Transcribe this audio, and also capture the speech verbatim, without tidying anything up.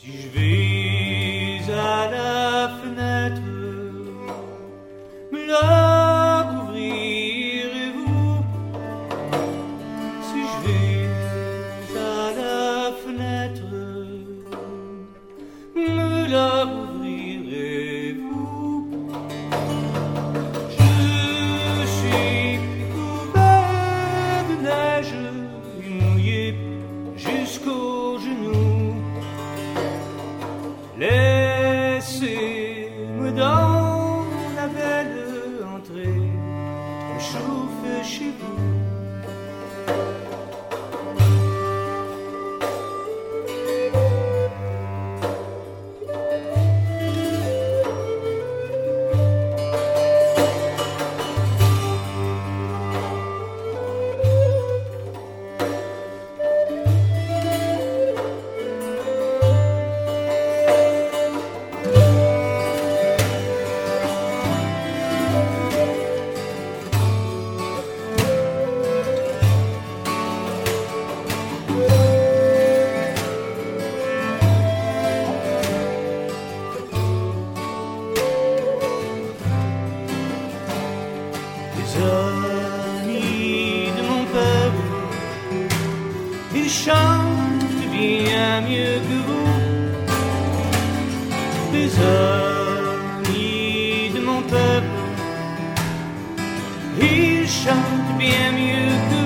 Si je vais à la fenêtre, me la ouvrirez-vous? Si je vais à la fenêtre, me la ouvrirez-vous? Je suis couvert de neige et mouillé jusqu'aux genoux. Laissez-moi dans la belle entrée me chauffer chez vous. Les amis de mon peuple, ils chantent bien mieux que vous. Les amis de mon peuple, ils chantent bien mieux que